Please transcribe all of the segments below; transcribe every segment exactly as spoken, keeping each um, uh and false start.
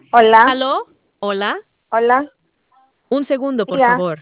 Hola, ¿Aló? ¿Hola? hola, Un segundo, por diga. favor.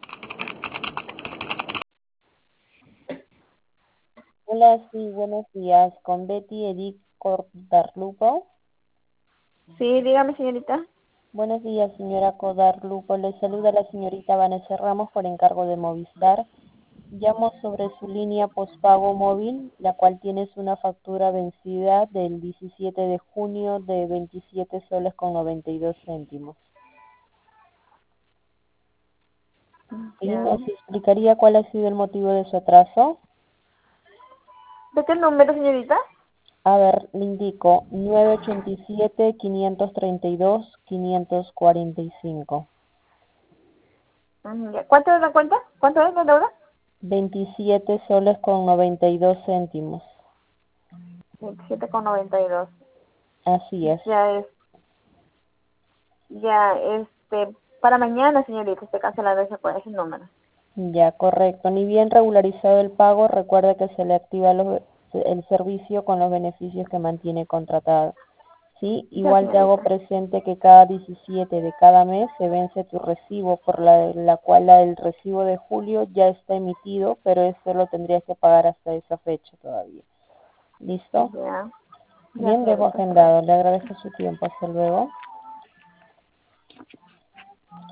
Hola, sí, buenos días. Con Betty Edith Cordarlupo. Sí, dígame, señorita. Buenos días, señora Cordarlupo. Le saluda la señorita Vanessa Ramos por encargo de Movistar. Llamo sobre su línea postpago móvil, la cual tienes una factura vencida del diecisiete de junio de veintisiete soles con noventa y dos céntimos. ¿Sí? Ya. ¿Nos explicaría cuál ha sido el motivo de su atraso? ¿De qué número, señorita? A ver, le indico nueve ocho siete, cinco tres dos, cinco cuatro cinco. Mm, ya. ¿Cuánto es la cuenta? ¿Cuánto es la deuda? veintisiete soles con noventa y dos céntimos. veintisiete con noventa y dos. Así es. Ya es, ya, este, para mañana, señorita, esté cancelado ese, ese número. Ya, correcto. Ni bien regularizado el pago, recuerde que se le activa los- el servicio con los beneficios que mantiene contratado. ¿Sí? Ya, Igual te hago señorita. presente que cada diecisiete de cada mes se vence tu recibo, por la, la cual la- el recibo de julio ya está emitido, pero eso lo tendrías que pagar hasta esa fecha todavía. ¿Listo? Ya, ya, Bien, dejo señorita, está bien. agendado. Le agradezco su tiempo. Hasta luego.